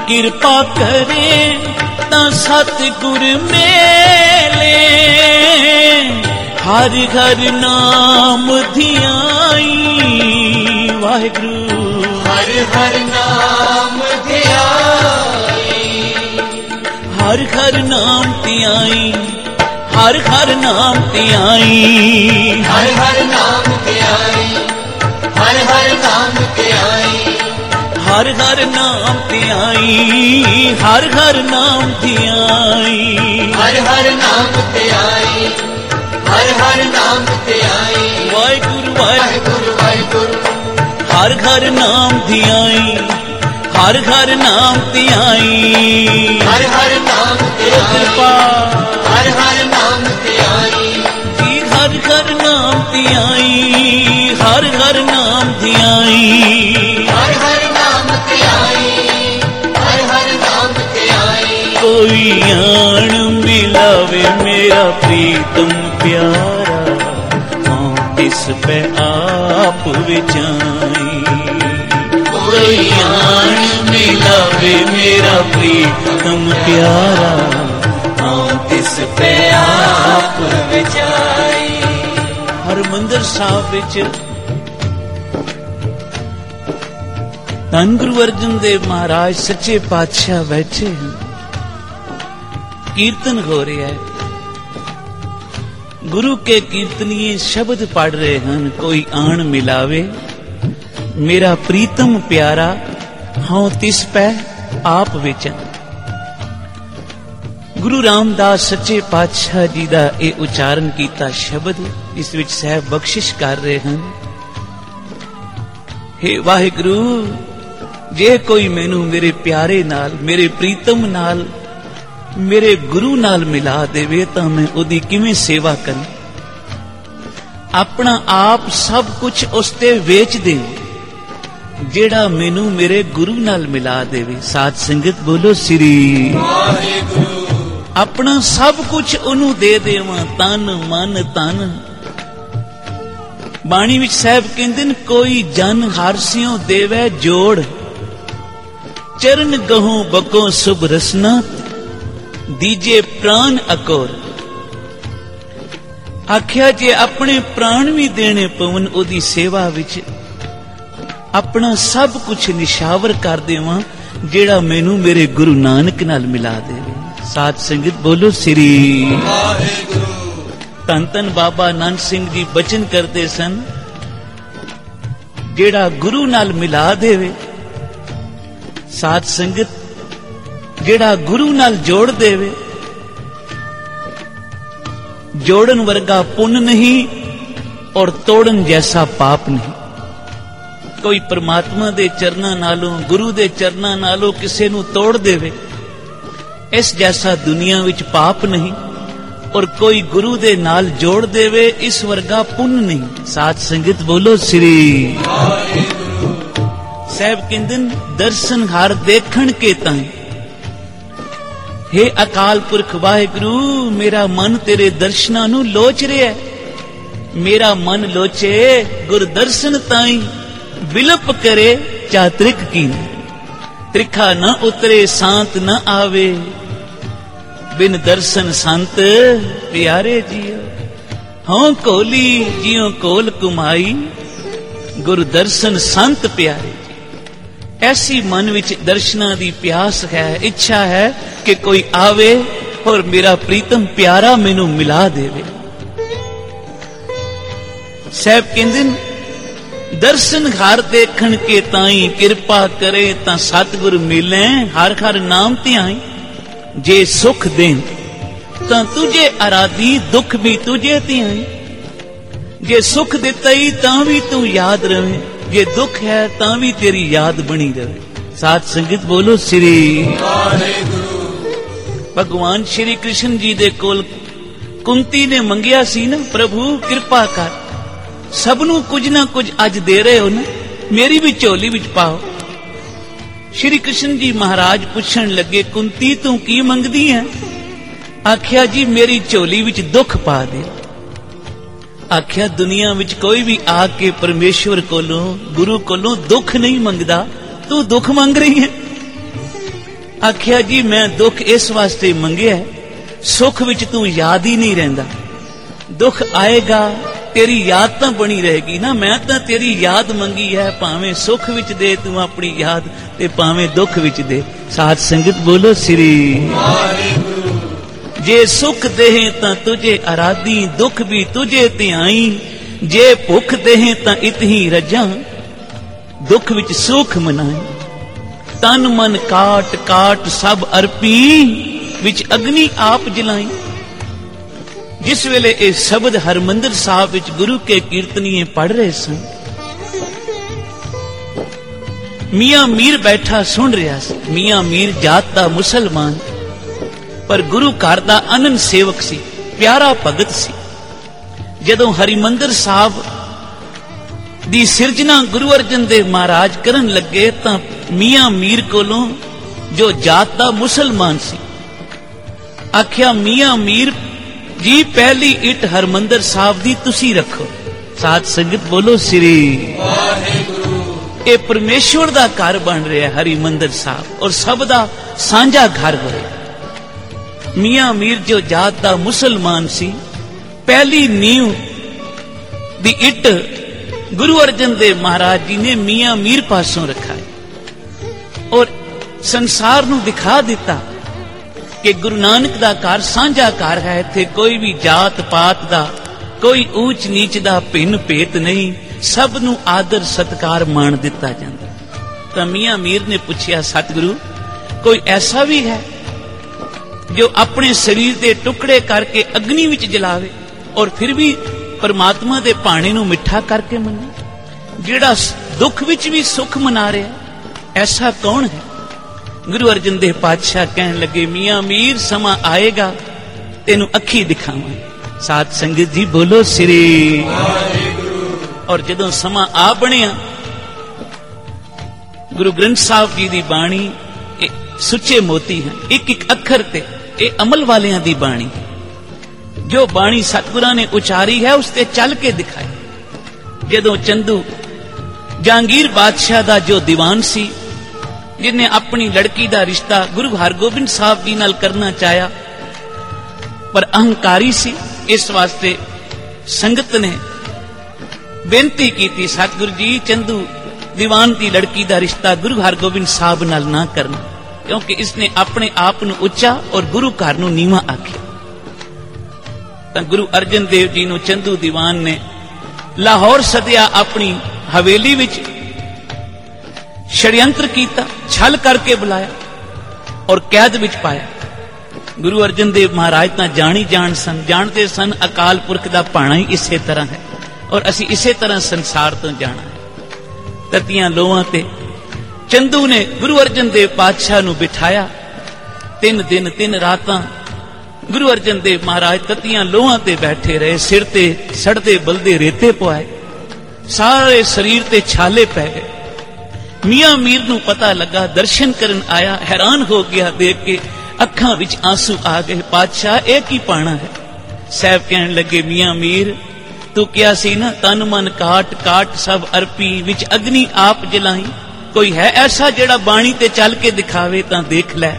किरपा करे तां सतगुर मेले, हर हर नाम धियाई वाहिगुरु, हर हर नाम धियाई, हर हर नाम धियाई, हर हर नाम धियाई, हर हर नाम धियाई, हर हर नाम धियाई, हर हर नाम धियाई, हर हर नाम धियाई, हर हर नाम धियाई, हर हर नाम धियाई, वाहिगुरु वाहिगुरु, वाहिगुरु वाहिगुरु, हर हर नाम धियाई, हर हर नाम धियाई, हर हर नाम धियाई, कृपा हर हर नाम धियाई, जी हर हर नाम धियाई, हर हर नाम धियाई, हर हर नाम धियाई, हर हर नाम धियाई, कोई आन मिलावे मेरा प्रीतम प्यारा, हाँ तिस पे आप विचाई, कोई आन मिलावे मेरा प्रीतम प्यारा, हाँ तिस पे आप विचाई। हरमंदिर साहिब विच धन गुरु अर्जन देव महाराज सच्चे पातशाह बैठे हैं, कीर्तन हो रहा है, गुरु के कीर्तनीय शब्द पढ़ रहे हैं। कोई आन मिलावे मेरा प्रीतम प्यारा, हाँ तिस पै आप विचन। गुरु रामदास सच्चे पातशाह जी का यह उच्चारण किया शब्द इस विच साहब बख्शिश कर रहे हैं। हे वाहिगुरु, जे कोई मैनू मेरे प्यारे नाल, मेरे प्रीतम नाल, मेरे गुरु नाल मिला देवे तां मैं उहदी किवें सेवा करूं। अपना आप सब कुछ उसते वेच दे जेड़ा मैनू मेरे गुरु नाल मिला देवे। साध संगत बोलो श्री वाहिगुरु, अपना सब कुछ ओनू दे देवां, तन मन तन। बाणी विच साहब कहंदे ने कोई जन हारसियों देवे जोड़, चरण गहूं बको सुभ रसना, दीजे प्राण अकोर। आख्या जे अपने प्राण भी देने पवन ओदी सेवा विच, अपना सब कुछ निशावर कर देवां जेड़ा मैनू मेरे गुरु नानक नाल मिला देवे। साध संगत बोलो श्री वाहिगुरु। धन धन बाबा नानक सिंह जी बचन करते सन, जेड़ा गुरु नाल मिला देवे। साध संगत जेड़ा गुरु नाल जोड़ देवे, जोड़न वर्गा पुण्य नहीं और तोड़न जैसा पाप नहीं। कोई परमात्मा दे चरना नालों, गुरु दे चरना नालों किसे नू तोड़ देवे, इस जैसा दुनिया विच पाप नहीं। और कोई गुरु दे नाल जोड़ देवे, इस वर्गा पुण्य नहीं। साध संगत बोलो श्री साहब कहंदे दर्शन हार देखण के ताई। हे अकाल पुरख वाहिगुरु, मेरा मन तेरे दर्शनां नू लोच रिहा है। मेरा मन लोचे गुर दर्शन ताई, विलप करे चात्रिक की। त्रिखा न उतरे सांत न आवे, बिन दर्शन संत प्यारे जियो। हाँ कोली जियो कोल कुमाई, गुरु दर्शन संत प्यारे। ऐसी मन विच दर्शना दी प्यास है, इच्छा है कि कोई आवे और मेरा प्रीतम प्यारा मैनू मिला देवे। साहब कहंदे दर्शन हार देखण के ताई, कृपा करे तां सतगुर मिले, हर हर नाम धियाई। जे सुख दें तां तुझे आराधी, दुख भी तुझे धियाई। जे सुख दिता ही तां भी तू याद रहे, जे दुख है तां भी तेरी याद बनी रहे। साध संगत बोलो श्री भगवान श्री कृष्ण जी दे कोल कुंती ने मंगिया सी ना, प्रभु कृपा कर, सबनू कुछ ना कुछ अज दे रहे हो ना, मेरी भी झोली विच पाओ। श्री कृष्ण जी महाराज पुछण लगे, कुंती तू की मंगदी है? आख्या जी मेरी झोली विच दुख पा दे। आख्या दुनिया विच कोई भी आके परमेश्वर कोलों, गुरु कोलों दुख नहीं मंगदा, तू दुख मंग रही है। आख्या जी मैं दुख इस वास्ते मंगिया, सुख विच तू याद ही नहीं रहिंदा, दुख आएगा तेरी याद तो बनी रहेगी ना। मैं तो तेरी याद मंगी है, भावें सुख विच दे तू अपनी याद ते भावें दुख विच दे। साध संगत बोलो श्री वाहिगुरू। जे सुख देहे तां तुझे आराधी, दुख भी तुझे ते आई, जे भुख देहे तां इतही रजा, दुख विच सुख मनाई। तन मन काट काट सब अर्पी, विच अग्नि आप जलाई। जिस वेले ये शब्द हरमंदिर साहब विच गुरु के कीर्तनीय पढ़ रहे सन, मियां मीर बैठा सुन रहा सी। मियां मीर जात दा मुसलमान, पर गुरु घर दा अनंद सेवक सी, प्यारा भगत सी। जदों हरिमंदिर साहब दी सिरजना गुरु अर्जन देव महाराज करन लगे तां मियां मीर कोलों जो जात दा मुसलमान सी आख्या, मियां मीर जी पहली इट हरमंदिर साहब दी तुसी रखो। साध संगत बोलो श्री वाहिगुरू। ये परमेश्वर दा घर बन रहा है हरिमंदिर साहब, और सब दा सांझा घर होए। मियां मीर जो जात दा मुसलमान सी, पहली नींव दी इट गुरु अर्जन देव महाराज जी ने मियां मीर पासों रखा है और संसार नू दिखा दिता कि गुरु नानक दा घर सांझा घर है। इत्थे कोई भी जात पात दा, कोई ऊंच नीच दा भिन्न भेत नहीं, सब नू आदर सत्कार मान दिता जांदा। तां मियां मीर ने पूछया, सतगुरु कोई ऐसा भी है जो अपने शरीर के टुकड़े करके अग्नि विच जलावे और फिर भी परमात्मा दे भाणे नू मिठा करके मने, जिहड़ा दुख विच भी सुख मना रहा, ऐसा कौन है? गुरु अर्जन देव पातशाह कहन लगे, मियां मीर समा आएगा तेनू अखी दिखावां। साध संगत जी बोलो श्री वाहिगुरू। और जदों समा आ बनिया, गुरु ग्रंथ साहब जी दी बाणी सुच्चे मोती हैं, एक एक अखर ते ये अमल वालियां दी बाणी। जो बाणी सतगुरां ने उचारी है उसते चल के दिखाए। जदों चंदू जहांगीर बादशाह दा जो दीवान सी, जिन्हें अपनी लड़की दा रिश्ता गुरु हरगोबिंद साहब जी नाल करना चाहया, पर अहंकारी सी, इस वास्ते संगत ने बेनती की, सतगुरु जी चंदू दीवान की लड़की दा रिश्ता गुरु हरगोबिंद साहब नाल ना करना, क्योंकि इसने अपने आप नू उच्चा और गुरु घर नू नीवा आख्या। तां गुरु अर्जन देव जी नू चंदू दीवान ने लाहौर सदिया, अपनी हवेली विच षड्यंत्र कीता, छल करके बुलाया और कैद विच पाया। गुरु अर्जन देव महाराज तां जानी जान सन, जानते सन अकाल पुरख दा भाणा ही इसे तरह है और असी इसे तरह संसार तो जाना है। ततियां लोहां ते चंदू ने गुरु अर्जन देव पातशाह नू बिठाया। 3 दिन 3 रातां गुरु अर्जन देव महाराज ततियां लोहां ते बैठे रहे, सिर ते सड़दे बलदे रेते पवाए, सारे शरीर ते छाले पै गए। मियां मीर नू पता लगा, दर्शन करन आया, हैरान हो गया देख के, अखां विच आंसू आ गए। पातशाह एक ही पाना है। साहब कहन लगे, मियां मीर तू क्या सी ना, तन मन काट काट सब अर्पी, विच अग्नि आप जलाई। कोई है ऐसा जेड़ा बाणी ते चल के दिखावे तां देख लै।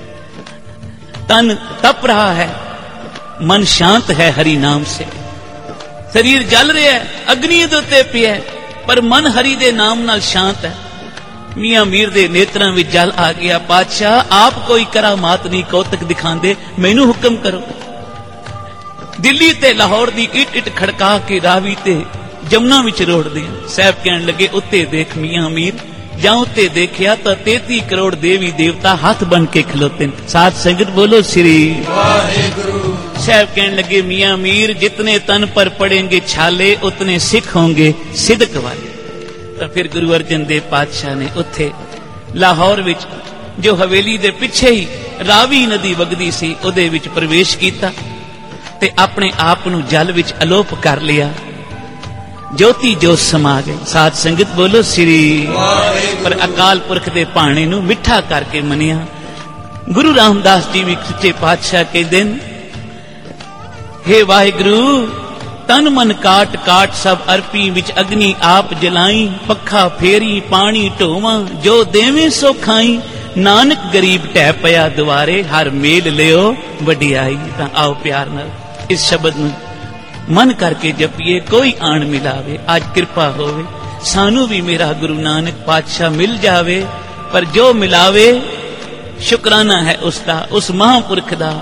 तन तप रहा है, मन शांत है हरि नाम से। शरीर जल रहा है, अग्नि दे उत्ते पिया, पर मन हरि दे नाम नाल शांत है। मियां मीर दे नेत्रां विच जल आ गया। पातशाह आप कोई करामात नहीं कौतक दिखांदे, मैनू हुक्म करो। दिल्ली ते लाहौर दी इट इट खड़का के रावी ते जमुना विच रोड़ दे। साहब कहन लगे, उत्ते देख मियां मीर। जाऊं ते देखिया तो 33 करोड़ देवी देवता हाथ बन के खलोते। साथ संगत बोलो श्री वाहिगुरू। साहब कहन लगे, मियां मीर जितने तन पर पड़ेंगे छाले उतने सिख होंगे सिदक वाले। तो फिर गुरु अर्जन देव पातशाह ने उत्थे लाहौर विच जो हवेली दे पिछे ही रावी नदी वगदी सी, उहदे विच प्रवेश कीता ते अपने आप नू जल विच अलोप कर लिया। ज्योति जोत समा गई। साध संगत बोलो श्री। पर अकाल पुरख दे भाणे नू मिठा करके मनिया। गुरु रामदास जी भी सच्चे पातशाह कहंदे ने, हे वाहिगुरु तन मन काट काट सब अर्पी, विच अग्नि आप जलाई। पखा फेरी पानी ढोवा, जो देवे सो खाई। नानक गरीब ढह पया दुआरे, हर मेल लियो वडियाई। तां आओ प्यार नाल इस शब्द नूं मन करके जपीए, कोई आण मिलावे। आज कृपा होवे सानू भी मेरा गुरु नानक पातशाह मिल जावे, पर जो मिलावे शुक्राना है उसका, उस महापुरख दा।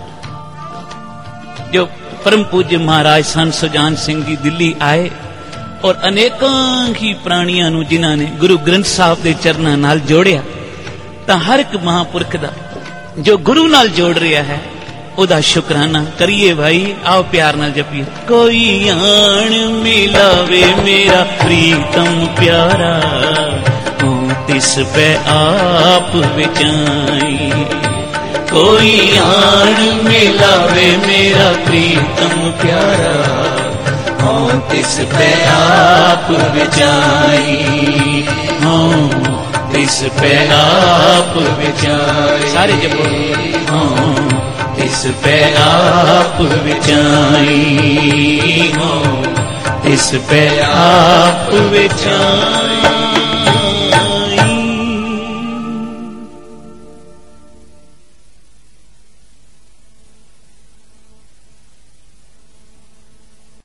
जो परम पूज्य महाराज संत सुजान सिंह जी दिल्ली आए और अनेकों ही प्राणियां नूं जिन्हां ने गुरु ग्रंथ साहब दे चरनां नाल जोड़िया, तां हर एक महापुरख दा जो गुरु नाल जोड़ रहा है ओदा शुकराना करिए भाई। आओ प्यार नाल जपीए। कोई आण मिलावे मेरा प्रीतम प्यारा, तिस पे आप विचाई। कोई आण मिलावे मेरा प्रीतम प्यारा, तिस पे आप विचाई। तिस पे आप विचाई। सारे जपो। तिस पे आप विचाई। तिस पे आप विचाई।